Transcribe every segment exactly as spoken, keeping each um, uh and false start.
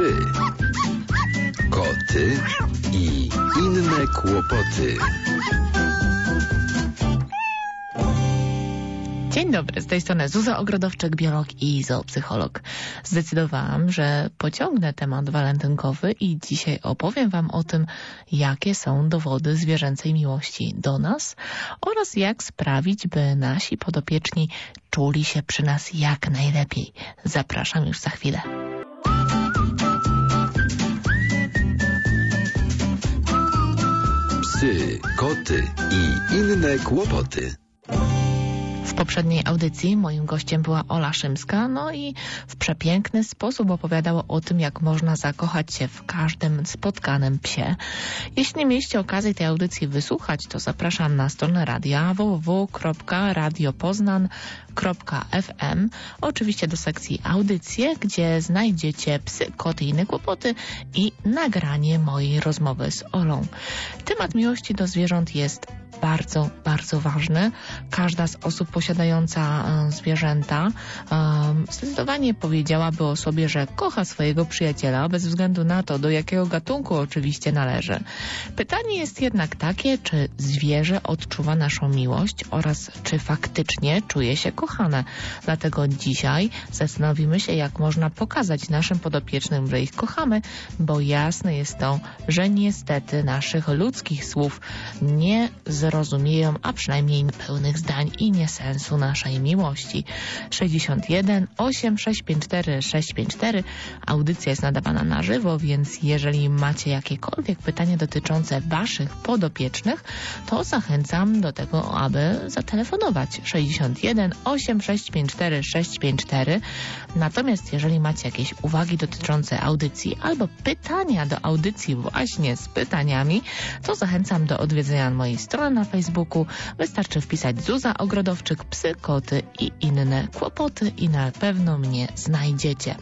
Psy, koty i inne kłopoty. Dzień dobry, z tej strony Zuza Ogrodowczyk, biolog i zoopsycholog. Zdecydowałam, że pociągnę temat walentynkowy i dzisiaj opowiem Wam o tym, jakie są dowody zwierzęcej miłości do nas oraz jak sprawić, by nasi podopieczni czuli się przy nas jak najlepiej. Zapraszam już za chwilę. Psy, koty i inne kłopoty. W poprzedniej audycji moim gościem była Ola Szymska, no i w przepiękny sposób opowiadała o tym, jak można zakochać się w każdym spotkanym psie. Jeśli nie mieliście okazji tej audycji wysłuchać, to zapraszam na stronę radia w w w kropka radio poznan kropka f m, oczywiście do sekcji audycje, gdzie znajdziecie psy, koty i inne kłopoty i nagranie mojej rozmowy z Olą. Temat miłości do zwierząt jest bardzo, bardzo ważny. Każda z osób posiadająca e, zwierzęta e, zdecydowanie powiedziałaby o sobie, że kocha swojego przyjaciela, bez względu na to, do jakiego gatunku oczywiście należy. Pytanie jest jednak takie, czy zwierzę odczuwa naszą miłość oraz czy faktycznie czuje się kochane. Dlatego dzisiaj zastanowimy się, jak można pokazać naszym podopiecznym, że ich kochamy, bo jasne jest to, że niestety naszych ludzkich słów nie zrozumieją, a przynajmniej pełnych zdań i niesensu naszej miłości. sześćdziesiąt jeden osiem sześć pięć cztery sześć pięć cztery. Audycja jest nadawana na żywo, więc jeżeli macie jakiekolwiek pytanie dotyczące waszych podopiecznych, to zachęcam do tego, aby zatelefonować sześćdziesiąt jeden osiem sześć pięć cztery sześć pięć cztery. Natomiast jeżeli macie jakieś uwagi dotyczące audycji albo pytania do audycji właśnie z pytaniami, to zachęcam do odwiedzenia mojej strony na Facebooku. Wystarczy wpisać Zuza Ogrodowczyk, psy, koty i inne kłopoty i na pewno mnie znajdziecie.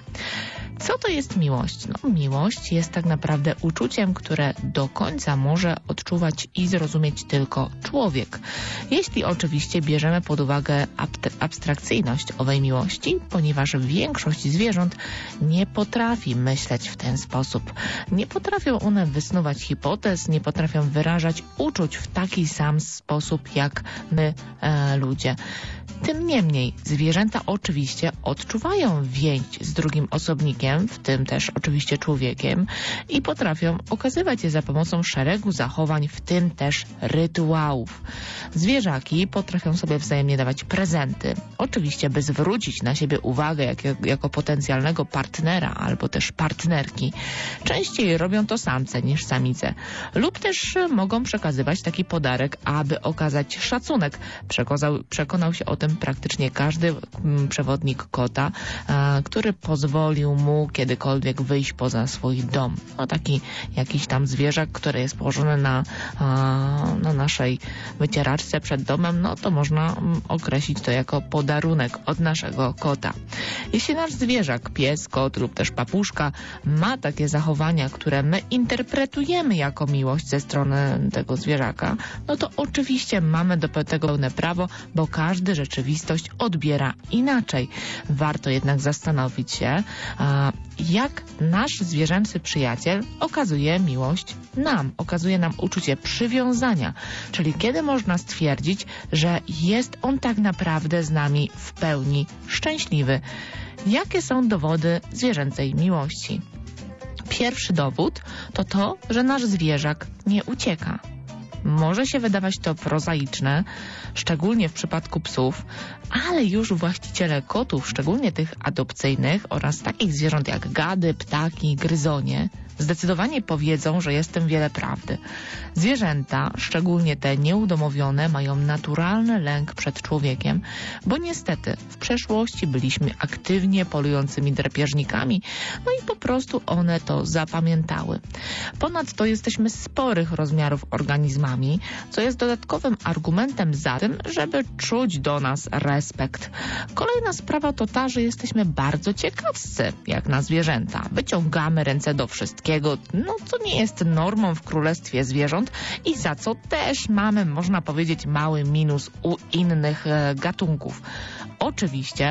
Co to jest miłość? No, miłość jest tak naprawdę uczuciem, które do końca może odczuwać i zrozumieć tylko człowiek. Jeśli oczywiście bierzemy pod uwagę abstrakcyjność owej miłości, ponieważ większość zwierząt nie potrafi myśleć w ten sposób. Nie potrafią one wysnuwać hipotez, nie potrafią wyrażać uczuć w taki sam sposób jak my, e, ludzie. Tym niemniej zwierzęta oczywiście odczuwają więź z drugim osobnikiem, w tym też oczywiście człowiekiem, i potrafią okazywać je za pomocą szeregu zachowań, w tym też rytuałów. Zwierzaki potrafią sobie wzajemnie dawać prezenty, oczywiście by zwrócić na siebie uwagę jak, jako potencjalnego partnera albo też partnerki. Częściej robią to samce niż samice. Lub też mogą przekazywać taki podarek, aby okazać szacunek. Przekonał, przekonał się o tym praktycznie każdy m, przewodnik kota, a, który pozwolił mu kiedykolwiek wyjść poza swój dom. No taki jakiś tam zwierzak, który jest położony na, a, na naszej wycieraczce przed domem, no to można m, określić to jako podarunek od naszego kota. Jeśli nasz zwierzak, pies, kot lub też papuszka ma takie zachowania, które my interpretujemy jako miłość ze strony tego zwierzaka, no to oczywiście mamy do tego pełne prawo, bo każdy rzeczywistość odbiera inaczej. Warto jednak zastanowić się, a, jak nasz zwierzęcy przyjaciel okazuje miłość nam, okazuje nam uczucie przywiązania, czyli kiedy można stwierdzić, że jest on tak naprawdę z nami w pełni szczęśliwy. Jakie są dowody zwierzęcej miłości? Pierwszy dowód to to, że nasz zwierzak nie ucieka. Może się wydawać to prozaiczne, szczególnie w przypadku psów, ale już właściciele kotów, szczególnie tych adopcyjnych oraz takich zwierząt jak gady, ptaki, gryzonie, zdecydowanie powiedzą, że jest w tym wiele prawdy. Zwierzęta, szczególnie te nieudomowione, mają naturalny lęk przed człowiekiem, bo niestety w przeszłości byliśmy aktywnie polującymi drapieżnikami, no i po prostu one to zapamiętały. Ponadto jesteśmy sporych rozmiarów organizmami, co jest dodatkowym argumentem za tym, żeby czuć do nas respekt. Kolejna sprawa to ta, że jesteśmy bardzo ciekawscy, jak na zwierzęta. Wyciągamy ręce do wszystkiego, no co nie jest normą w królestwie zwierząt i za co też mamy, można powiedzieć, mały minus u innych e, gatunków. Oczywiście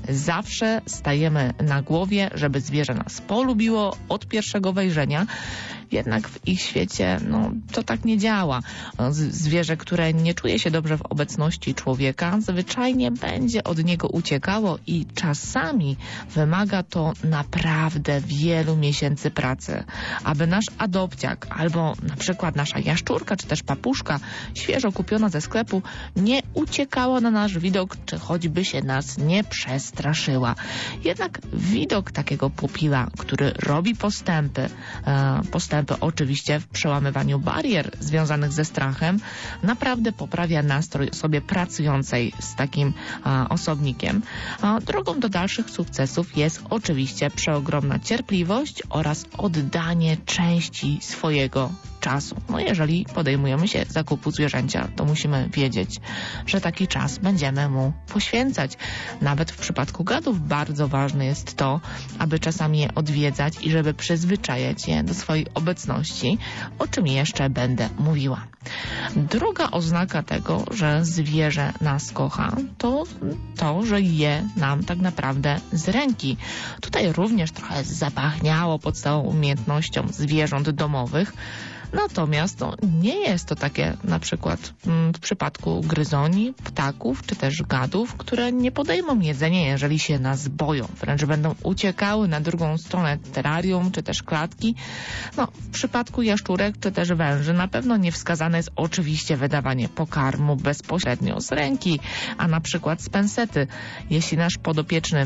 zawsze stajemy na głowie, żeby zwierzę nas polubiło od pierwszego wejrzenia. Jednak w ich świecie no, to tak nie działa. Zwierzę, które nie czuje się dobrze w obecności człowieka, zwyczajnie będzie od niego uciekało i czasami wymaga to naprawdę wielu miesięcy pracy, aby nasz adopciak albo na przykład nasza jaszczurka czy też papuszka świeżo kupiona ze sklepu nie uciekała na nasz widok, czy choćby się nas nie przestraszyła. Jednak widok takiego pupila, który robi postępy, e, postępy oczywiście w przełamywaniu barier związanych ze strachem, naprawdę poprawia nastrój osobie pracującej z takim a, osobnikiem. A, drogą do dalszych sukcesów jest oczywiście przeogromna cierpliwość oraz oddanie części swojego czasu. No jeżeli podejmujemy się zakupu zwierzęcia, to musimy wiedzieć, że taki czas będziemy mu poświęcać. Nawet w przypadku gadów bardzo ważne jest to, aby czasami je odwiedzać i żeby przyzwyczajać je do swojej obecności, o czym jeszcze będę mówiła. Druga oznaka tego, że zwierzę nas kocha, to to, że je nam tak naprawdę z ręki. Tutaj również trochę zapachniało podstawową umiejętnością zwierząt domowych. Natomiast no, nie jest to takie na przykład w przypadku gryzoni, ptaków czy też gadów, które nie podejmą jedzenia, jeżeli się nas boją. Wręcz będą uciekały na drugą stronę terrarium czy też klatki. No, w przypadku jaszczurek czy też węży na pewno niewskazane jest oczywiście wydawanie pokarmu bezpośrednio z ręki, a na przykład z pensety. Jeśli nasz podopieczny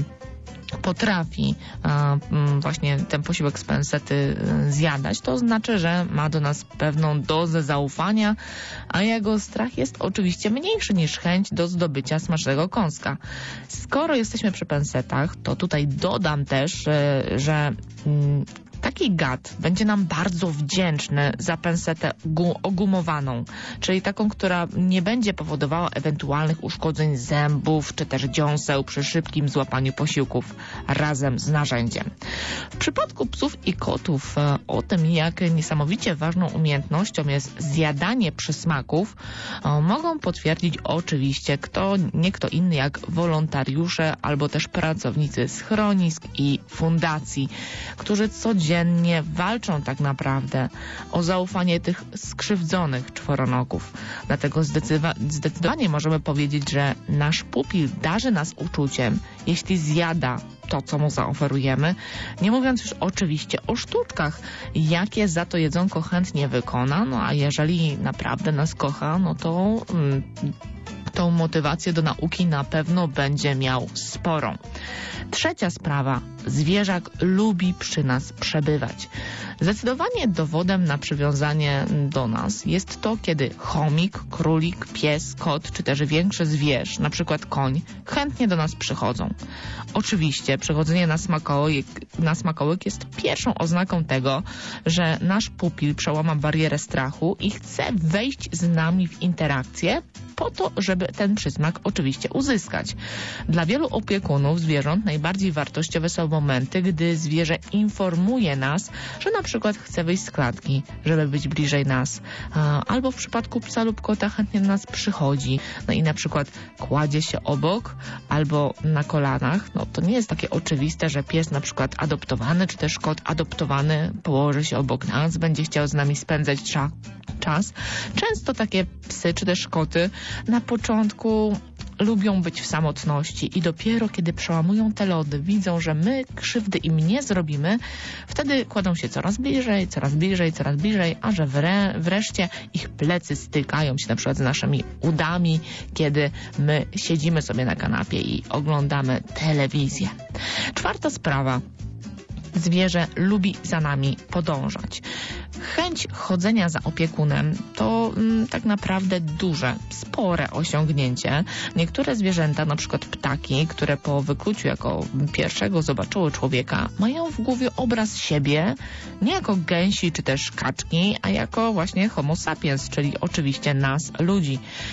potrafi a, właśnie ten posiłek z pensety zjadać, to znaczy, że ma do nas pewną dozę zaufania, a jego strach jest oczywiście mniejszy niż chęć do zdobycia smacznego kąska. Skoro jesteśmy przy pensetach, to tutaj dodam też, że, że mm, taki gad będzie nam bardzo wdzięczny za pensetę ogumowaną, czyli taką, która nie będzie powodowała ewentualnych uszkodzeń zębów czy też dziąseł przy szybkim złapaniu posiłków razem z narzędziem. W przypadku psów i kotów o tym, jak niesamowicie ważną umiejętnością jest zjadanie przysmaków, mogą potwierdzić oczywiście kto, nie kto inny jak wolontariusze albo też pracownicy schronisk i fundacji, którzy codziennie Dziennie walczą tak naprawdę o zaufanie tych skrzywdzonych czworonoków. Dlatego zdecydowanie możemy powiedzieć, że nasz pupil darzy nas uczuciem, jeśli zjada to, co mu zaoferujemy, nie mówiąc już oczywiście o sztuczkach, jakie za to jedzonko chętnie wykona, no a jeżeli naprawdę nas kocha, no to mm, tą motywację do nauki na pewno będzie miał sporą. Trzecia sprawa. Zwierzak lubi przy nas przebywać. Zdecydowanie dowodem na przywiązanie do nas jest to, kiedy chomik, królik, pies, kot czy też większy zwierz, na przykład koń, chętnie do nas przychodzą. Oczywiście przychodzenie na smakołyk, na smakołyk jest pierwszą oznaką tego, że nasz pupil przełama barierę strachu i chce wejść z nami w interakcję po to, żeby ten przysmak oczywiście uzyskać. Dla wielu opiekunów zwierząt najbardziej wartościowe są momenty, gdy zwierzę informuje nas, że na przykład chce wyjść z klatki, żeby być bliżej nas. Albo w przypadku psa lub kota chętnie do nas przychodzi, no i na przykład kładzie się obok albo na kolanach. No to nie jest takie oczywiste, że pies na przykład adoptowany, czy też kot adoptowany położy się obok nas, będzie chciał z nami spędzać czas. czas. Często takie psy czy też koty na początku lubią być w samotności i dopiero kiedy przełamują te lody, widzą, że my krzywdy im nie zrobimy, wtedy kładą się coraz bliżej, coraz bliżej, coraz bliżej, a że wre, wreszcie ich plecy stykają się na przykład z naszymi udami, kiedy my siedzimy sobie na kanapie i oglądamy telewizję. Czwarta sprawa. Zwierzę lubi za nami podążać. Chęć chodzenia za opiekunem to mm, tak naprawdę duże, spore osiągnięcie. Niektóre zwierzęta, na przykład ptaki, które po wykluciu jako pierwszego zobaczyły człowieka, mają w głowie obraz siebie nie jako gęsi czy też kaczki, a jako właśnie homo sapiens, czyli oczywiście nas, ludzi.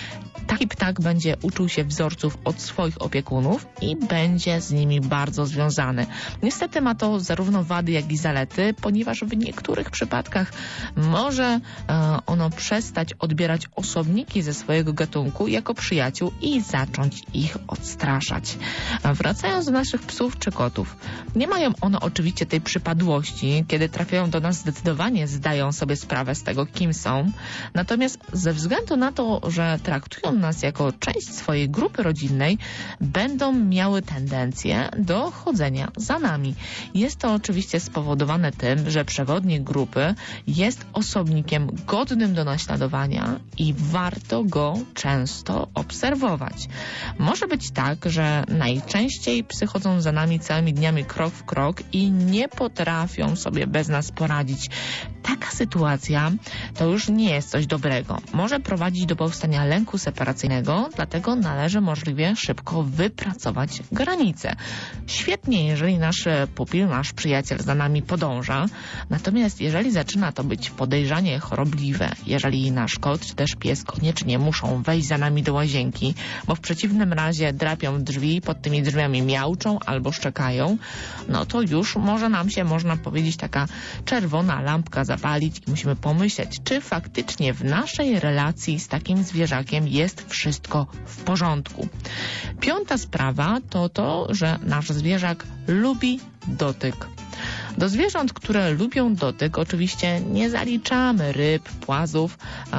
Taki ptak będzie uczył się wzorców od swoich opiekunów i będzie z nimi bardzo związany. Niestety ma to zarówno wady, jak i zalety, ponieważ w niektórych przypadkach może e, ono przestać odbierać osobniki ze swojego gatunku jako przyjaciół i zacząć ich odstraszać. A wracając do naszych psów czy kotów, nie mają one oczywiście tej przypadłości, kiedy trafiają do nas, zdecydowanie zdają sobie sprawę z tego, kim są. Natomiast ze względu na to, że traktują nas jako część swojej grupy rodzinnej, będą miały tendencję do chodzenia za nami. Jest to oczywiście spowodowane tym, że przewodnik grupy jest osobnikiem godnym do naśladowania i warto go często obserwować. Może być tak, że najczęściej psy chodzą za nami całymi dniami krok w krok i nie potrafią sobie bez nas poradzić. Taka sytuacja to już nie jest coś dobrego. Może prowadzić do powstania lęku separacyjnego, dlatego należy możliwie szybko wypracować granice. Świetnie, jeżeli nasz pupil, nasz przyjaciel za nami podąża, natomiast jeżeli zaczyna to być podejrzanie chorobliwe, jeżeli nasz kot czy też pies koniecznie muszą wejść za nami do łazienki, bo w przeciwnym razie drapią drzwi, pod tymi drzwiami miauczą albo szczekają, no to już może nam się, można powiedzieć, taka czerwona lampka zapalić i musimy pomyśleć, czy faktycznie w naszej relacji z takim zwierzakiem jest wszystko w porządku. Piąta sprawa to to, że nasz zwierzak lubi dotyk. Do zwierząt, które lubią dotyk, oczywiście nie zaliczamy ryb, płazów,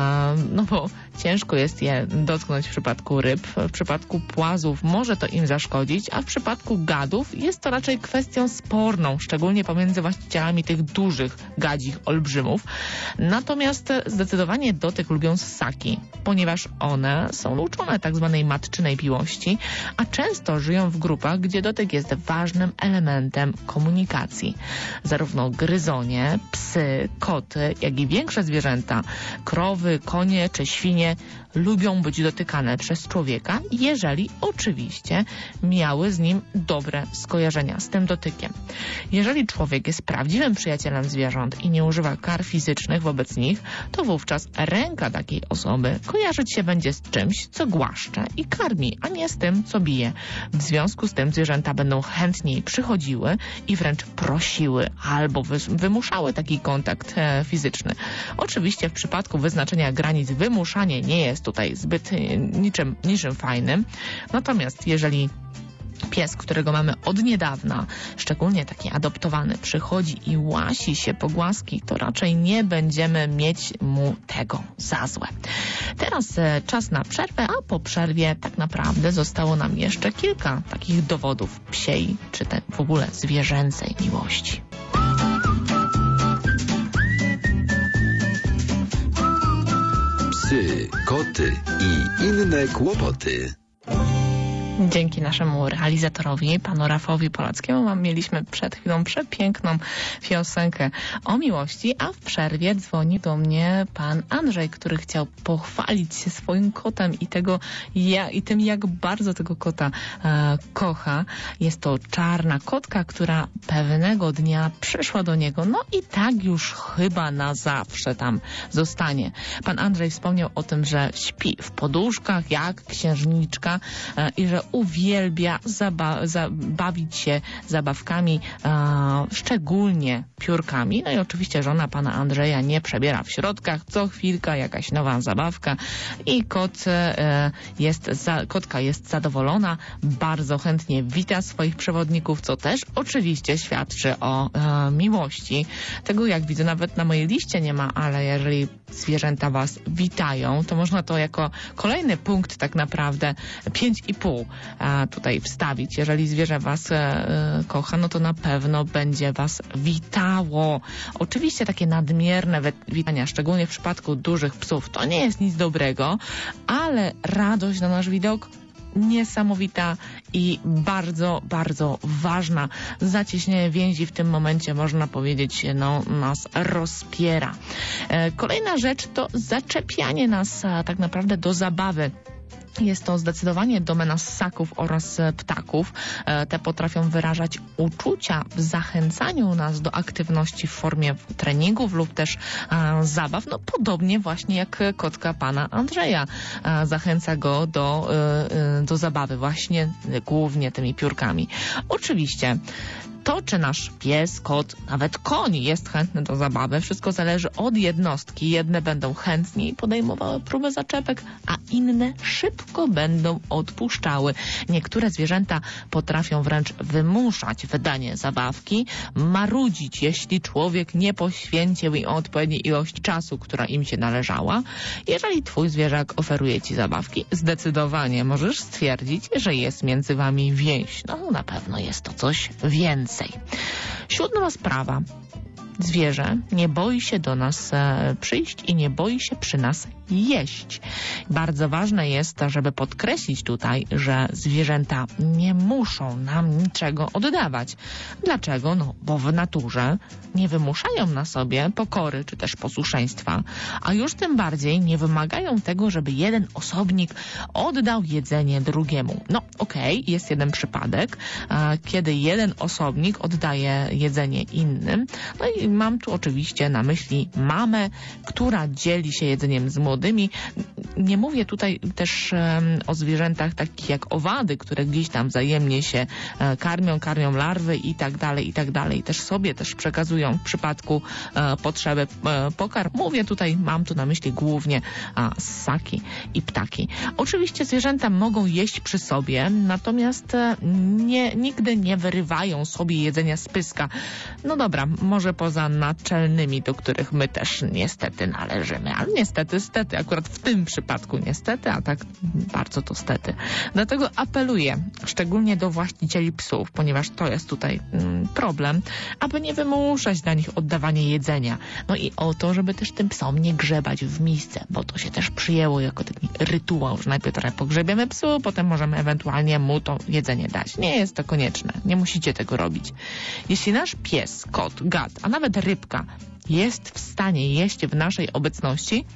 no bo ciężko jest je dotknąć w przypadku ryb. W przypadku płazów może to im zaszkodzić, a w przypadku gadów jest to raczej kwestią sporną, szczególnie pomiędzy właścicielami tych dużych gadzich olbrzymów. Natomiast zdecydowanie dotyk lubią ssaki, ponieważ one są uczone tak zwanej matczynej miłości, a często żyją w grupach, gdzie dotyk jest ważnym elementem komunikacji. Zarówno gryzonie, psy, koty, jak i większe zwierzęta, krowy, konie czy świnie lubią być dotykane przez człowieka, jeżeli oczywiście miały z nim dobre skojarzenia z tym dotykiem. Jeżeli człowiek jest prawdziwym przyjacielem zwierząt i nie używa kar fizycznych wobec nich, to wówczas ręka takiej osoby kojarzyć się będzie z czymś, co głaszcze i karmi, a nie z tym, co bije. W związku z tym zwierzęta będą chętniej przychodziły i wręcz prosiły albo wymuszały taki kontakt e, fizyczny. Oczywiście w przypadku wyznaczenia granic wymuszanie nie jest tutaj zbyt niczym, niczym fajnym. Natomiast jeżeli pies, którego mamy od niedawna, szczególnie taki adoptowany, przychodzi i łasi się po głaski, to raczej nie będziemy mieć mu tego za złe. Teraz e, czas na przerwę, a po przerwie tak naprawdę zostało nam jeszcze kilka takich dowodów psiej, czy te w ogóle zwierzęcej miłości. Psy, koty i inne kłopoty. Dzięki naszemu realizatorowi, panu Rafałowi Polackiemu, mieliśmy przed chwilą przepiękną piosenkę o miłości, a w przerwie dzwoni do mnie pan Andrzej, który chciał pochwalić się swoim kotem i tego ja, i tym, jak bardzo tego kota e, kocha. Jest to czarna kotka, która pewnego dnia przyszła do niego, no i tak już chyba na zawsze tam zostanie. Pan Andrzej wspomniał o tym, że śpi w poduszkach jak księżniczka e, i że uwielbia zaba- zabawić się zabawkami, e, szczególnie piórkami. No i oczywiście żona pana Andrzeja nie przebiera w środkach. Co chwilka jakaś nowa zabawka i kot e, jest za, kotka jest zadowolona, bardzo chętnie wita swoich przewodników, co też oczywiście świadczy o e, miłości. Tego, jak widzę, nawet na mojej liście nie ma, ale jeżeli zwierzęta was witają, to można to jako kolejny punkt tak naprawdę pięć i pół tutaj wstawić. Jeżeli zwierzę was e, kocha, no to na pewno będzie was witało. Oczywiście takie nadmierne witania, szczególnie w przypadku dużych psów, to nie jest nic dobrego, ale radość na nasz widok niesamowita i bardzo, bardzo ważna. Zacieśnienie więzi w tym momencie, można powiedzieć, no, nas rozpiera. E, kolejna rzecz to zaczepianie nas a, tak naprawdę do zabawy. Jest to zdecydowanie domena ssaków oraz ptaków. Te potrafią wyrażać uczucia w zachęcaniu nas do aktywności w formie treningów lub też zabaw. No podobnie właśnie jak kotka pana Andrzeja. Zachęca go do, do zabawy właśnie głównie tymi piórkami. Oczywiście to, czy nasz pies, kot, nawet koń jest chętny do zabawy, wszystko zależy od jednostki. Jedne będą chętniej podejmowały próbę zaczepek, a inne szybko będą odpuszczały. Niektóre zwierzęta potrafią wręcz wymuszać wydanie zabawki, marudzić, jeśli człowiek nie poświęcił im odpowiedniej ilości czasu, która im się należała. Jeżeli twój zwierzak oferuje ci zabawki, zdecydowanie możesz stwierdzić, że jest między wami więź. No na pewno jest to coś więcej. Siódma sprawa. Zwierzę nie boi się do nas e, przyjść i nie boi się przy nas jeść. Bardzo ważne jest to, żeby podkreślić tutaj, że zwierzęta nie muszą nam niczego oddawać. Dlaczego? No, bo w naturze nie wymuszają na sobie pokory czy też posłuszeństwa, a już tym bardziej nie wymagają tego, żeby jeden osobnik oddał jedzenie drugiemu. No okej, okay, jest jeden przypadek, e, kiedy jeden osobnik oddaje jedzenie innym. No i mam tu oczywiście na myśli mamę, która dzieli się jedzeniem z młodymi. Nie mówię tutaj też um, o zwierzętach takich jak owady, które gdzieś tam wzajemnie się e, karmią, karmią larwy i tak dalej, i tak dalej. Też sobie też przekazują w przypadku e, potrzeby e, pokarm. Mówię tutaj, mam tu na myśli głównie a, ssaki i ptaki. Oczywiście zwierzęta mogą jeść przy sobie, natomiast e, nie, nigdy nie wyrywają sobie jedzenia z pyska. No dobra, może poza naczelnymi, do których my też niestety należymy, ale niestety, stety, akurat w tym przypadku niestety, a tak bardzo to stety. Dlatego apeluję, szczególnie do właścicieli psów, ponieważ to jest tutaj mm, problem, aby nie wymuszać dla nich oddawania jedzenia. No i o to, żeby też tym psom nie grzebać w misce, bo to się też przyjęło jako taki rytuał, że najpierw trochę pogrzebiemy psu, potem możemy ewentualnie mu to jedzenie dać. Nie jest to konieczne. Nie musicie tego robić. Jeśli nasz pies, kot, gad, a nawet rybka jest w stanie jeść w naszej obecności,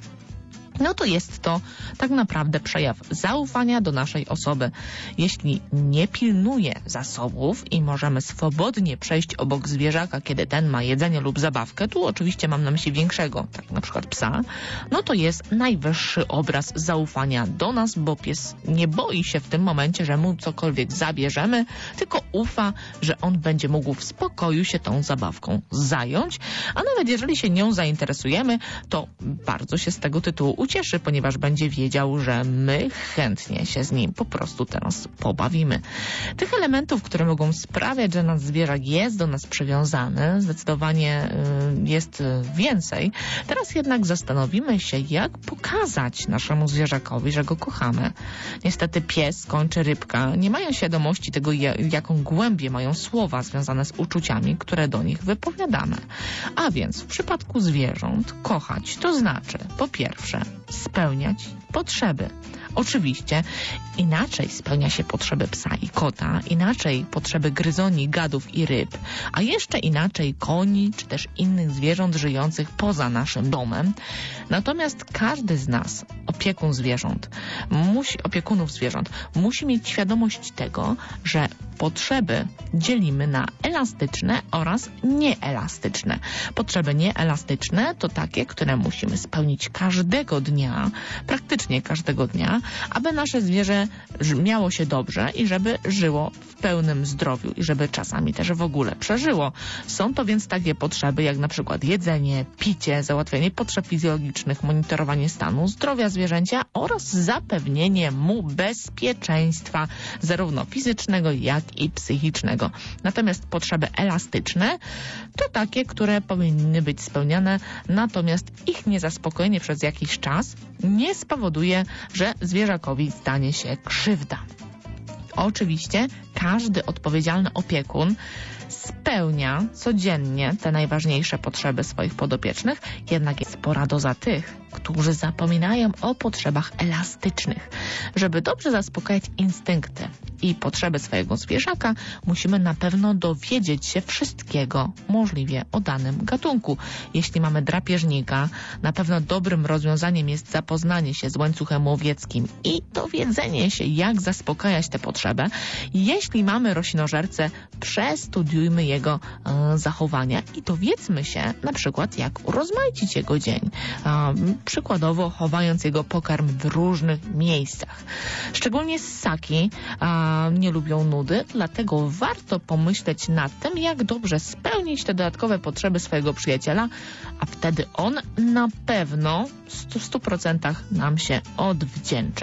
no to jest to tak naprawdę przejaw zaufania do naszej osoby. Jeśli nie pilnuje zasobów i możemy swobodnie przejść obok zwierzaka, kiedy ten ma jedzenie lub zabawkę, tu oczywiście mam na myśli większego, tak na przykład psa, no to jest najwyższy obraz zaufania do nas, bo pies nie boi się w tym momencie, że mu cokolwiek zabierzemy, tylko ufa, że on będzie mógł w spokoju się tą zabawką zająć, a nawet jeżeli się nią zainteresujemy, to bardzo się z tego tytułu ucieszy, ponieważ będzie wiedział, że my chętnie się z nim po prostu teraz pobawimy. Tych elementów, które mogą sprawiać, że nasz zwierzak jest do nas przywiązany, zdecydowanie y, jest więcej. Teraz jednak zastanowimy się, jak pokazać naszemu zwierzakowi, że go kochamy. Niestety pies, koń czy rybka nie mają świadomości tego, jaką głębię mają słowa związane z uczuciami, które do nich wypowiadamy. A więc w przypadku zwierząt kochać to znaczy po pierwsze spełniać potrzeby. Oczywiście inaczej spełnia się potrzeby psa i kota, inaczej potrzeby gryzoni, gadów i ryb, a jeszcze inaczej koni czy też innych zwierząt żyjących poza naszym domem. Natomiast każdy z nas, opiekun zwierząt, musi, opiekunów zwierząt, musi mieć świadomość tego, że potrzeby dzielimy na elastyczne oraz nieelastyczne. Potrzeby nieelastyczne to takie, które musimy spełnić każdego dnia, praktycznie każdego dnia, aby nasze zwierzę miało się dobrze i żeby żyło w pełnym zdrowiu i żeby czasami też w ogóle przeżyło. Są to więc takie potrzeby jak na przykład jedzenie, picie, załatwienie potrzeb fizjologicznych, monitorowanie stanu zdrowia zwierzęcia oraz zapewnienie mu bezpieczeństwa zarówno fizycznego, jak i psychicznego. Natomiast potrzeby elastyczne to takie, które powinny być spełniane, natomiast ich niezaspokojenie przez jakiś czas nie spowoduje, że zwierzakowi stanie się krzywda. Oczywiście każdy odpowiedzialny opiekun spełnia codziennie te najważniejsze potrzeby swoich podopiecznych, jednak jest spora doza tych, którzy zapominają o potrzebach elastycznych. Żeby dobrze zaspokajać instynkty i potrzeby swojego zwierzaka, musimy na pewno dowiedzieć się wszystkiego możliwie o danym gatunku. Jeśli mamy drapieżnika, na pewno dobrym rozwiązaniem jest zapoznanie się z łańcuchem łowieckim i dowiedzenie się, jak zaspokajać tę potrzebę. Jeśli mamy roślinożercę, przestudiujmy jego e, zachowania i dowiedzmy się na przykład, jak urozmaicić jego dzień. E, przykładowo chowając jego pokarm w różnych miejscach. Szczególnie ssaki e, nie lubią nudy, dlatego warto pomyśleć nad tym, jak dobrze spełnić te dodatkowe potrzeby swojego przyjaciela, a wtedy on na pewno w stu procentach nam się odwdzięczy.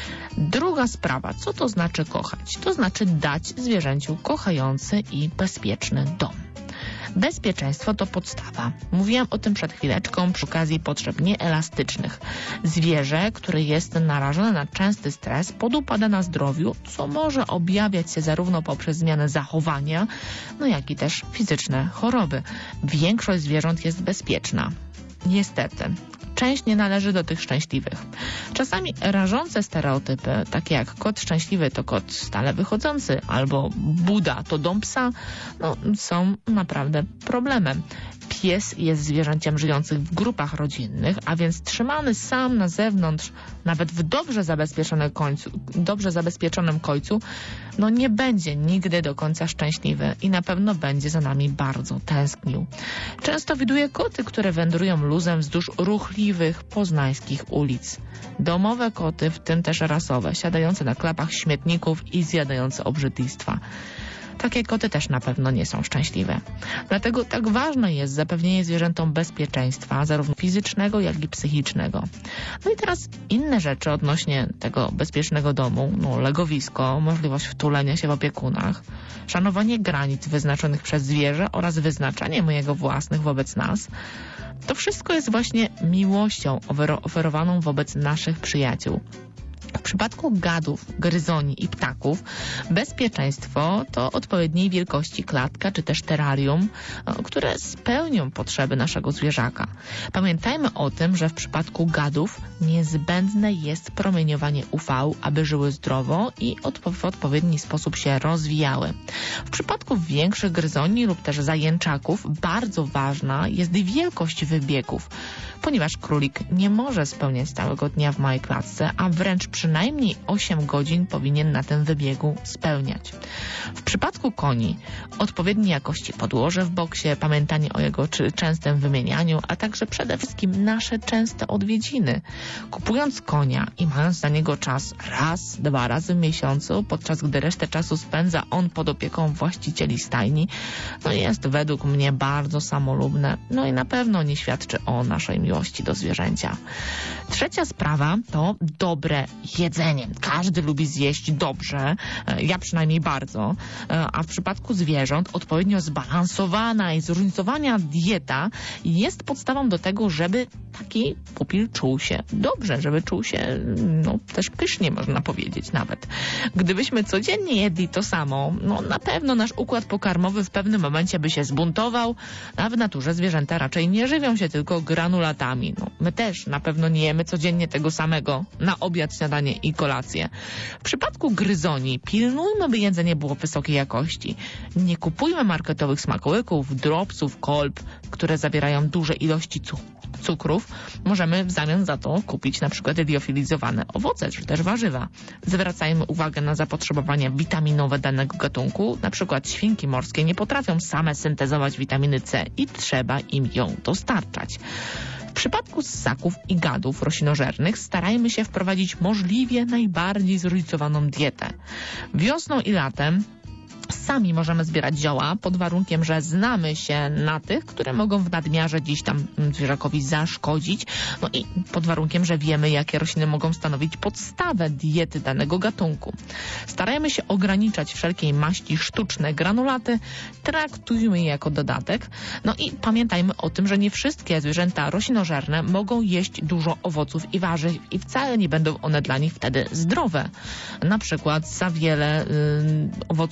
Druga sprawa, co to znaczy kochać? To znaczy dać zwierzęciu kochający i bezpieczny dom. Bezpieczeństwo to podstawa. Mówiłam o tym przed chwileczką przy okazji potrzeb nieelastycznych. Zwierzę, które jest narażone na częsty stres, podupada na zdrowiu, co może objawiać się zarówno poprzez zmianę zachowania, no jak i też fizyczne choroby. Większość zwierząt jest bezpieczna. Niestety. Część nie należy do tych szczęśliwych. Czasami rażące stereotypy, takie jak kot szczęśliwy to kot stale wychodzący albo Buda to dom psa, no, są naprawdę problemem. Pies jest zwierzęciem żyjącym w grupach rodzinnych, a więc trzymany sam na zewnątrz, nawet w dobrze zabezpieczonym końcu, dobrze zabezpieczonym kojcu, no nie będzie nigdy do końca szczęśliwy i na pewno będzie za nami bardzo tęsknił. Często widuję koty, które wędrują luzem wzdłuż ruchliwych poznańskich ulic. Domowe koty, w tym też rasowe, siadające na klapach śmietników i zjadające obrzydlistwa. Takie koty też na pewno nie są szczęśliwe. Dlatego tak ważne jest zapewnienie zwierzętom bezpieczeństwa, zarówno fizycznego, jak i psychicznego. No i teraz inne rzeczy odnośnie tego bezpiecznego domu, no legowisko, możliwość wtulenia się w opiekunach, szanowanie granic wyznaczonych przez zwierzę oraz wyznaczanie mojego własnych wobec nas. To wszystko jest właśnie miłością oferowaną wobec naszych przyjaciół. W przypadku gadów, gryzoni i ptaków bezpieczeństwo to odpowiedniej wielkości klatka czy też terrarium, które spełnią potrzeby naszego zwierzaka. Pamiętajmy o tym, że w przypadku gadów niezbędne jest promieniowanie U V, aby żyły zdrowo i odpo- w odpowiedni sposób się rozwijały. W przypadku większych gryzoni lub też zajęczaków bardzo ważna jest wielkość wybiegów, ponieważ królik nie może spełniać całego dnia w małej klatce, a wręcz przynajmniej osiem godzin powinien na tym wybiegu spełniać. W przypadku koni odpowiedniej jakości podłoże w boksie, pamiętanie o jego czy częstym wymienianiu, a także przede wszystkim nasze częste odwiedziny. Kupując konia i mając dla niego czas raz, dwa razy w miesiącu, podczas gdy resztę czasu spędza on pod opieką właścicieli stajni, no jest według mnie bardzo samolubne, no i na pewno nie świadczy o naszej miłości do zwierzęcia. Trzecia sprawa to dobre jedzenie. Każdy lubi zjeść dobrze, ja przynajmniej bardzo, a w przypadku zwierząt odpowiednio zbalansowana i zróżnicowana dieta jest podstawą do tego, żeby taki pupil czuł się dobrze, żeby czuł się no, też pysznie, można powiedzieć nawet. Gdybyśmy codziennie jedli to samo, no na pewno nasz układ pokarmowy w pewnym momencie by się zbuntował, a w naturze zwierzęta raczej nie żywią się tylko granulatami. No, my też na pewno nie jemy codziennie tego samego na obiad, śniadanie i kolację. W przypadku gryzoni pilnujmy, by jedzenie było wysokiej jakości. Nie kupujmy marketowych smakołyków, dropsów, kolb, które zawierają duże ilości cukru. cukrów, możemy w zamian za to kupić na przykład liofilizowane owoce czy też warzywa. Zwracajmy uwagę na zapotrzebowania witaminowe danego gatunku. Na przykład świnki morskie nie potrafią same syntezować witaminy C i trzeba im ją dostarczać. W przypadku ssaków i gadów roślinożernych starajmy się wprowadzić możliwie najbardziej zróżnicowaną dietę. Wiosną i latem sami możemy zbierać zioła pod warunkiem, że znamy się na tych, które mogą w nadmiarze dziś tam zwierzakowi zaszkodzić. No i pod warunkiem, że wiemy, jakie rośliny mogą stanowić podstawę diety danego gatunku. Starajmy się ograniczać wszelkiej maści sztuczne granulaty, traktujmy je jako dodatek. No i pamiętajmy o tym, że nie wszystkie zwierzęta roślinożerne mogą jeść dużo owoców i warzyw i wcale nie będą one dla nich wtedy zdrowe. Na przykład za wiele y, owoców i warzyw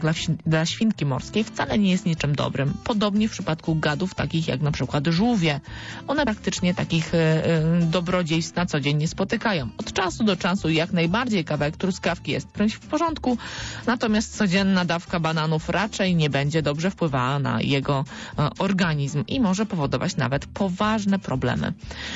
dla, dla świnki morskiej wcale nie jest niczym dobrym. Podobnie w przypadku gadów takich jak na przykład żółwie. One praktycznie takich e, e, dobrodziejstw na co dzień nie spotykają. Od czasu do czasu jak najbardziej kawałek truskawki jest w porządku, natomiast codzienna dawka bananów raczej nie będzie dobrze wpływała na jego e, organizm i może powodować nawet poważne problemy.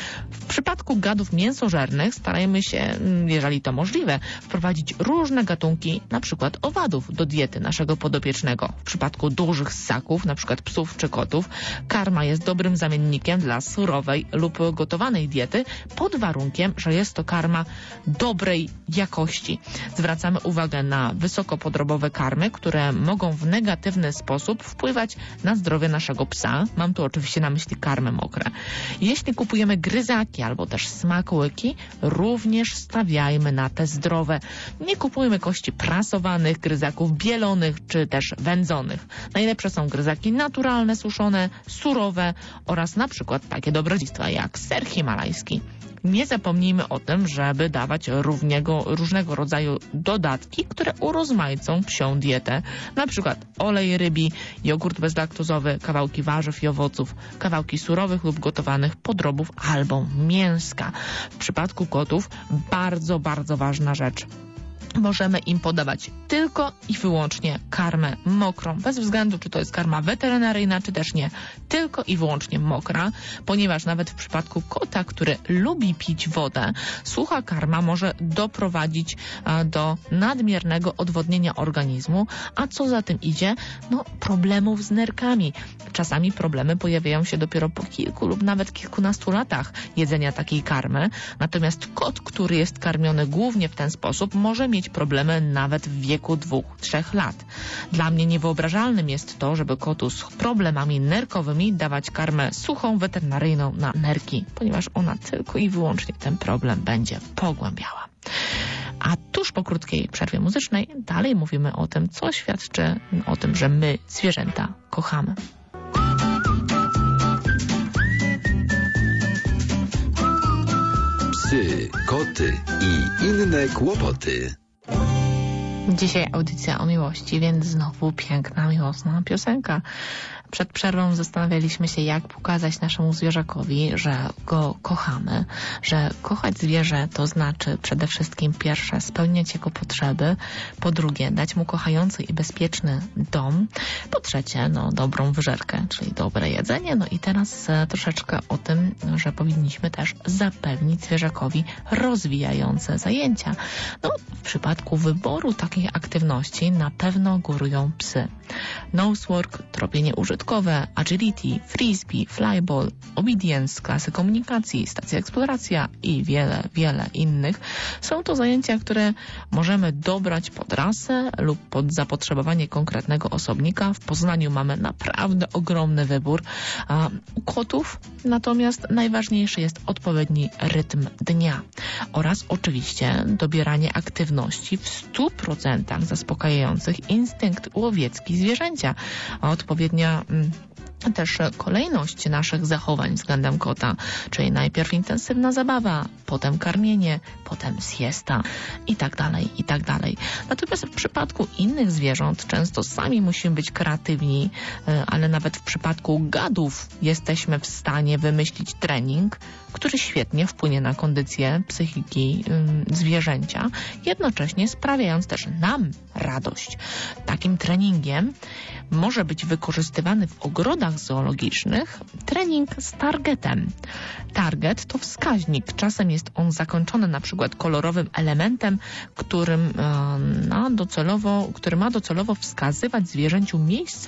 W przypadku gadów mięsożernych starajmy się, jeżeli to możliwe, wprowadzić różne gatunki, na przykład owadów, do diety naszego podopiecznego. W przypadku dużych ssaków, na przykład psów czy kotów, karma jest dobrym zamiennikiem dla surowej lub gotowanej diety, pod warunkiem, że jest to karma dobrej jakości. Zwracamy uwagę na wysokopodrobowe karmy, które mogą w negatywny sposób wpływać na zdrowie naszego psa. Mam tu oczywiście na myśli karmy mokre. Jeśli kupujemy gryzaki albo też smakołyki, również stawiajmy na te zdrowe. Nie kupujmy kości prasowanych, gryzaków bielonych czy też wędzonych. Najlepsze są gryzaki naturalne, suszone, surowe oraz na przykład takie dobrodziejstwa jak ser himalajski. Nie zapomnijmy o tym, żeby dawać równiego, różnego rodzaju dodatki, które urozmaicą psią dietę. Na przykład olej rybi, jogurt bezlaktozowy, kawałki warzyw i owoców, kawałki surowych lub gotowanych podrobów albo mięska. W przypadku kotów bardzo, bardzo ważna rzecz. Możemy im podawać tylko i wyłącznie karmę mokrą, bez względu czy to jest karma weterynaryjna, czy też nie. Tylko i wyłącznie mokra, ponieważ nawet w przypadku kota, który lubi pić wodę, sucha karma może doprowadzić do nadmiernego odwodnienia organizmu, a co za tym idzie? No, problemów z nerkami. Czasami problemy pojawiają się dopiero po kilku lub nawet kilkunastu latach jedzenia takiej karmy, natomiast kot, który jest karmiony głównie w ten sposób, może mieć problemy nawet w wieku dwóch, trzech lat. Dla mnie niewyobrażalnym jest to, żeby kotu z problemami nerkowymi dawać karmę suchą, weterynaryjną na nerki, ponieważ ona tylko i wyłącznie ten problem będzie pogłębiała. A tuż po krótkiej przerwie muzycznej dalej mówimy o tym, co świadczy o tym, że my zwierzęta kochamy. Psy, koty i inne kłopoty. Dzisiaj audycja o miłości, więc znowu piękna, miłosna piosenka. Przed przerwą zastanawialiśmy się, jak pokazać naszemu zwierzakowi, że go kochamy, że kochać zwierzę to znaczy przede wszystkim pierwsze spełniać jego potrzeby, po drugie dać mu kochający i bezpieczny dom, po trzecie no dobrą wyżerkę, czyli dobre jedzenie, no i teraz e, troszeczkę o tym, że powinniśmy też zapewnić zwierzakowi rozwijające zajęcia. No w przypadku wyboru takiej aktywności na pewno górują psy. Nosework, tropienie użytkowe, agility, frisbee, flyball, obedience, klasy komunikacji, stacja eksploracja i wiele, wiele innych. Są to zajęcia, które możemy dobrać pod rasę lub pod zapotrzebowanie konkretnego osobnika. W Poznaniu mamy naprawdę ogromny wybór. A u kotów natomiast najważniejszy jest odpowiedni rytm dnia oraz oczywiście dobieranie aktywności w stu procentach zaspokajających instynkt łowiecki zwierzęcia, a odpowiednia mm, też kolejność naszych zachowań względem kota, czyli najpierw intensywna zabawa, potem karmienie, potem siesta i tak dalej, i tak dalej. Natomiast w przypadku innych zwierząt często sami musimy być kreatywni, ale nawet w przypadku gadów jesteśmy w stanie wymyślić trening, który świetnie wpłynie na kondycję psychiki ym, zwierzęcia, jednocześnie sprawiając też nam radość. Takim treningiem może być wykorzystywany w ogrodach zoologicznych trening z targetem. Target to wskaźnik. Czasem jest on zakończony na przykład kolorowym elementem, którym, e, na docelowo, który ma docelowo wskazywać zwierzęciu miejsce,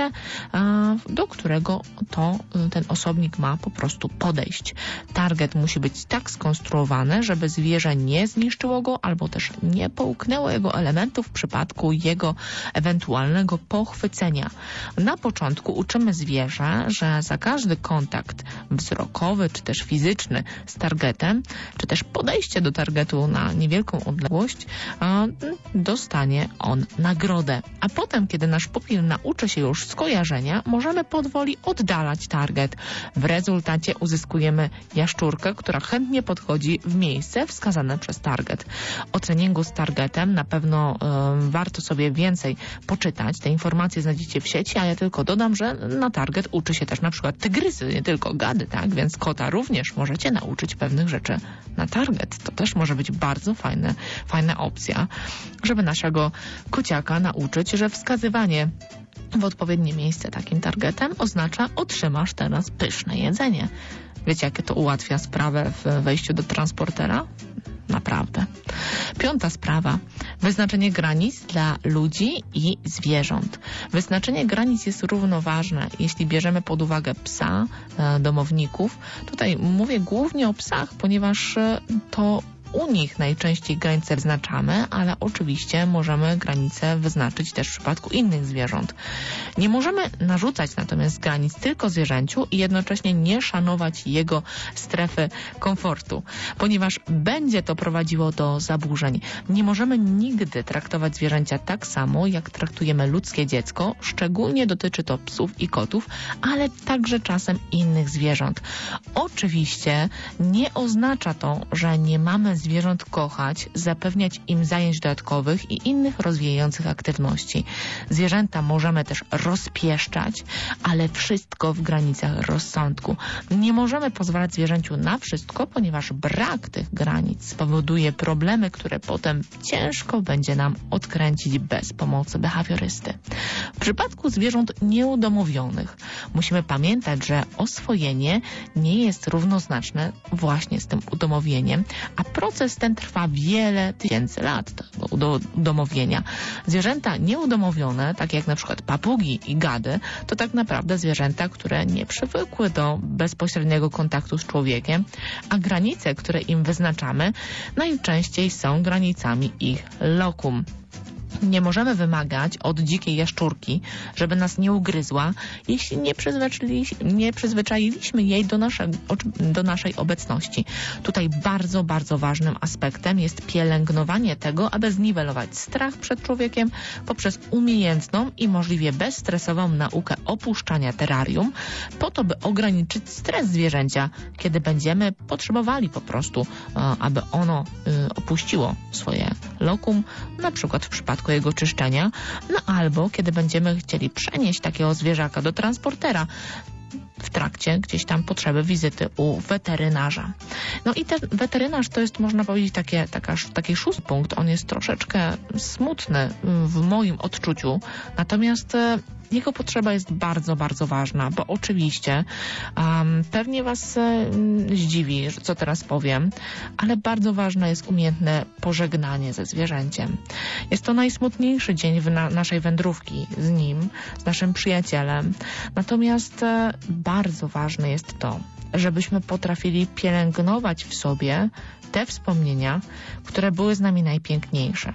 e, do którego to e, ten osobnik ma po prostu podejść. Target musi być tak skonstruowany, żeby zwierzę nie zniszczyło go albo też nie połknęło jego elementów w przypadku jego ewentualnego pochwycenia. Na początku uczymy zwierzę oznacza, że za każdy kontakt wzrokowy czy też fizyczny z targetem, czy też podejście do targetu na niewielką odległość, dostanie on nagrodę. A potem, kiedy nasz pupil nauczy się już skojarzenia, możemy powoli oddalać target. W rezultacie uzyskujemy jaszczurkę, która chętnie podchodzi w miejsce wskazane przez target. O treningu z targetem na pewno y, warto sobie więcej poczytać. Te informacje znajdziecie w sieci, a ja tylko dodam, że na target uczy się też na przykład tygrysy, nie tylko gady, tak? Więc kota również możecie nauczyć pewnych rzeczy na target. To też może być bardzo fajne, fajna opcja, żeby naszego kociaka nauczyć, że wskazywanie w odpowiednie miejsce takim targetem oznacza: otrzymasz teraz pyszne jedzenie. Wiecie, jakie to ułatwia sprawę w wejściu do transportera? Naprawdę. Piąta sprawa. Wyznaczenie granic dla ludzi i zwierząt. Wyznaczenie granic jest równoważne, jeśli bierzemy pod uwagę psa, e, domowników. Tutaj mówię głównie o psach, ponieważ e, to u nich najczęściej granice wyznaczamy, ale oczywiście możemy granice wyznaczyć też w przypadku innych zwierząt. Nie możemy narzucać natomiast granic tylko zwierzęciu i jednocześnie nie szanować jego strefy komfortu, ponieważ będzie to prowadziło do zaburzeń. Nie możemy nigdy traktować zwierzęcia tak samo, jak traktujemy ludzkie dziecko. Szczególnie dotyczy to psów i kotów, ale także czasem innych zwierząt. Oczywiście nie oznacza to, że nie mamy zwierząt kochać, zapewniać im zajęć dodatkowych i innych rozwijających aktywności. Zwierzęta możemy też rozpieszczać, ale wszystko w granicach rozsądku. Nie możemy pozwalać zwierzęciu na wszystko, ponieważ brak tych granic spowoduje problemy, które potem ciężko będzie nam odkręcić bez pomocy behawiorysty. W przypadku zwierząt nieudomowionych musimy pamiętać, że oswojenie nie jest równoznaczne właśnie z tym udomowieniem, a proces ten trwa wiele tysięcy lat tego udomowienia. Zwierzęta nieudomowione, takie jak na przykład papugi i gady, to tak naprawdę zwierzęta, które nie przywykły do bezpośredniego kontaktu z człowiekiem, a granice, które im wyznaczamy, najczęściej są granicami ich lokum. Nie możemy wymagać od dzikiej jaszczurki, żeby nas nie ugryzła, jeśli nie, nie przyzwyczailiśmy jej do, nasze, do naszej obecności. Tutaj bardzo, bardzo ważnym aspektem jest pielęgnowanie tego, aby zniwelować strach przed człowiekiem poprzez umiejętną i możliwie bezstresową naukę opuszczania terrarium, po to, by ograniczyć stres zwierzęcia, kiedy będziemy potrzebowali po prostu, aby ono opuściło swoje lokum, na przykład w przypadku jego czyszczenia, no albo kiedy będziemy chcieli przenieść takiego zwierzaka do transportera w trakcie gdzieś tam potrzeby wizyty u weterynarza. No i ten weterynarz to jest, można powiedzieć, takie, taka, taki szósty punkt. On jest troszeczkę smutny w moim odczuciu, natomiast jego potrzeba jest bardzo, bardzo ważna, bo oczywiście um, pewnie Was um, zdziwi, co teraz powiem, ale bardzo ważne jest umiejętne pożegnanie ze zwierzęciem. Jest to najsmutniejszy dzień w na naszej wędrówki z nim, z naszym przyjacielem. Natomiast e, bardzo ważne jest to, żebyśmy potrafili pielęgnować w sobie te wspomnienia, które były z nami najpiękniejsze.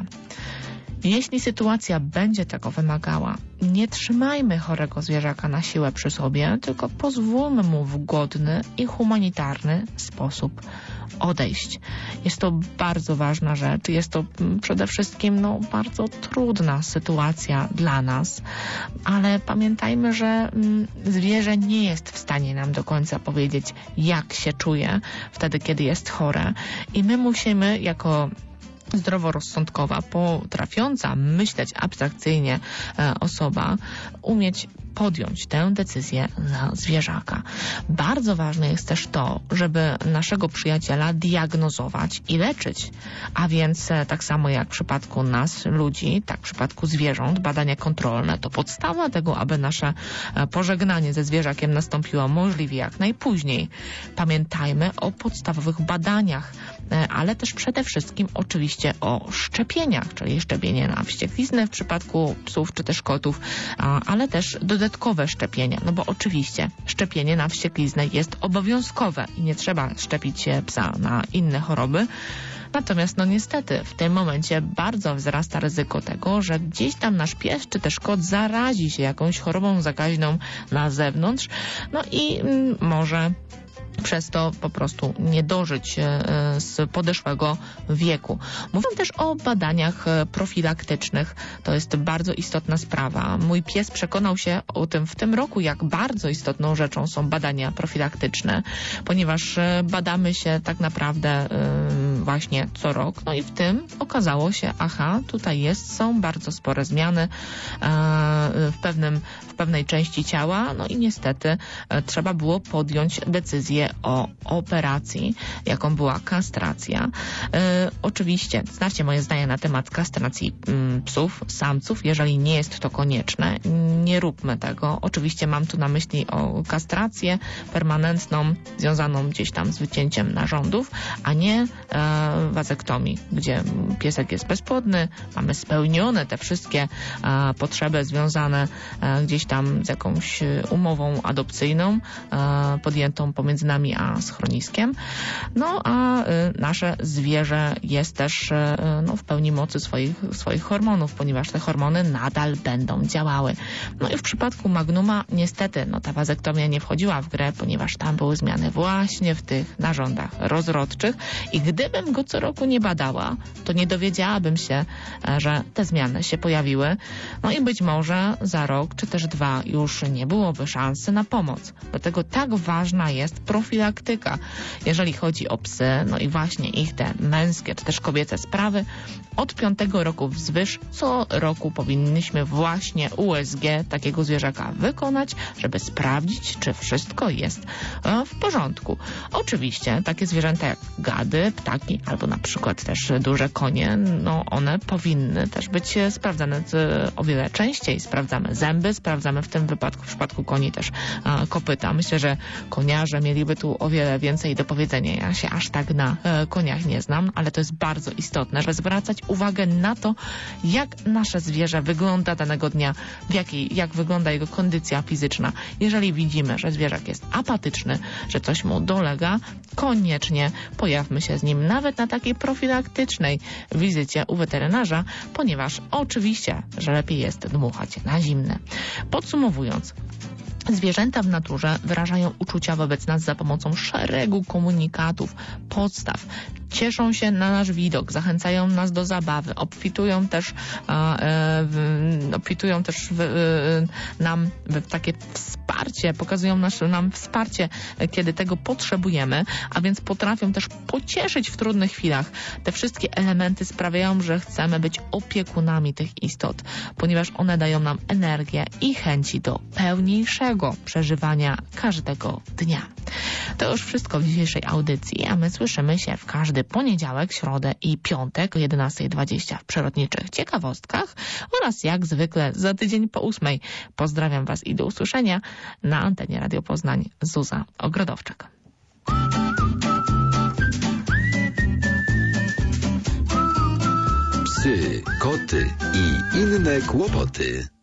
Jeśli sytuacja będzie tego wymagała, nie trzymajmy chorego zwierzaka na siłę przy sobie, tylko pozwólmy mu w godny i humanitarny sposób odejść. Jest to bardzo ważna rzecz. Jest to przede wszystkim no, bardzo trudna sytuacja dla nas, ale pamiętajmy, że mm, zwierzę nie jest w stanie nam do końca powiedzieć, jak się czuje wtedy, kiedy jest chore i my musimy jako zdroworozsądkowa, potrafiąca myśleć abstrakcyjnie e, osoba, umieć podjąć tę decyzję za zwierzaka. Bardzo ważne jest też to, żeby naszego przyjaciela diagnozować i leczyć. A więc e, tak samo jak w przypadku nas, ludzi, tak w przypadku zwierząt, badania kontrolne to podstawa tego, aby nasze e, pożegnanie ze zwierzakiem nastąpiło możliwie jak najpóźniej. Pamiętajmy o podstawowych badaniach ale też przede wszystkim oczywiście o szczepieniach, czyli szczepienie na wściekliznę w przypadku psów czy też kotów, ale też dodatkowe szczepienia, no bo oczywiście szczepienie na wściekliznę jest obowiązkowe i nie trzeba szczepić psa na inne choroby. Natomiast no niestety w tym momencie bardzo wzrasta ryzyko tego, że gdzieś tam nasz pies czy też kot zarazi się jakąś chorobą zakaźną na zewnątrz, no i mm, może przez to po prostu nie dożyć z podeszłego wieku. Mówię też o badaniach profilaktycznych. To jest bardzo istotna sprawa. Mój pies przekonał się o tym w tym roku, jak bardzo istotną rzeczą są badania profilaktyczne, ponieważ badamy się tak naprawdę właśnie co rok. No i w tym okazało się, aha, tutaj jest, są bardzo spore zmiany w pewnym, w pewnej części ciała, no i niestety trzeba było podjąć decyzję o operacji, jaką była kastracja. E, oczywiście znacie moje zdanie na temat kastracji mm, psów, samców. Jeżeli nie jest to konieczne, nie róbmy tego. Oczywiście mam tu na myśli o kastrację permanentną, związaną gdzieś tam z wycięciem narządów, a nie e, wazektomii, gdzie piesek jest bezpłodny, mamy spełnione te wszystkie e, potrzeby związane e, gdzieś tam z jakąś umową adopcyjną e, podjętą pomiędzy nami a schroniskiem. No a y, nasze zwierzę jest też y, no, w pełni mocy swoich, swoich hormonów, ponieważ te hormony nadal będą działały. No i w przypadku Magnuma niestety no, ta wazektomia nie wchodziła w grę, ponieważ tam były zmiany właśnie w tych narządach rozrodczych i gdybym go co roku nie badała, to nie dowiedziałabym się, że te zmiany się pojawiły. No i być może za rok czy też dwa już nie byłoby szansy na pomoc. Dlatego tak ważna jest profilaktyka. Jeżeli chodzi o psy, no i właśnie ich te męskie czy też kobiece sprawy, od piątego roku wzwyż co roku powinniśmy właśnie U S G takiego zwierzaka wykonać, żeby sprawdzić, czy wszystko jest w porządku. Oczywiście takie zwierzęta jak gady, ptaki albo na przykład też duże konie, no one powinny też być sprawdzane o wiele częściej. Sprawdzamy zęby, sprawdzamy w tym wypadku, w przypadku koni też kopyta. Myślę, że koniarze mieliby tu o wiele więcej do powiedzenia. Ja się aż tak na e, koniach nie znam, ale to jest bardzo istotne, żeby zwracać uwagę na to, jak nasze zwierzę wygląda danego dnia, w jakiej, jak wygląda jego kondycja fizyczna. Jeżeli widzimy, że zwierzak jest apatyczny, że coś mu dolega, koniecznie pojawmy się z nim nawet na takiej profilaktycznej wizycie u weterynarza, ponieważ oczywiście, że lepiej jest dmuchać na zimne. Podsumowując, zwierzęta w naturze wyrażają uczucia wobec nas za pomocą szeregu komunikatów, podstaw. Cieszą się na nasz widok, zachęcają nas do zabawy, obfitują też, a, e, w, obfitują też w, e, nam w takie wsparcie, pokazują nas, nam wsparcie, kiedy tego potrzebujemy, a więc potrafią też pocieszyć w trudnych chwilach. Te wszystkie elementy sprawiają, że chcemy być opiekunami tych istot, ponieważ one dają nam energię i chęci do pełniejszego przeżywania każdego dnia. To już wszystko w dzisiejszej audycji, a my słyszymy się w każdy poniedziałek, środę i piątek o jedenasta dwadzieścia w przyrodniczych ciekawostkach oraz jak zwykle za tydzień po ósmej. Pozdrawiam Was i do usłyszenia na antenie Radio Poznań. Zuza Ogrodowczak. Psy, koty i inne kłopoty.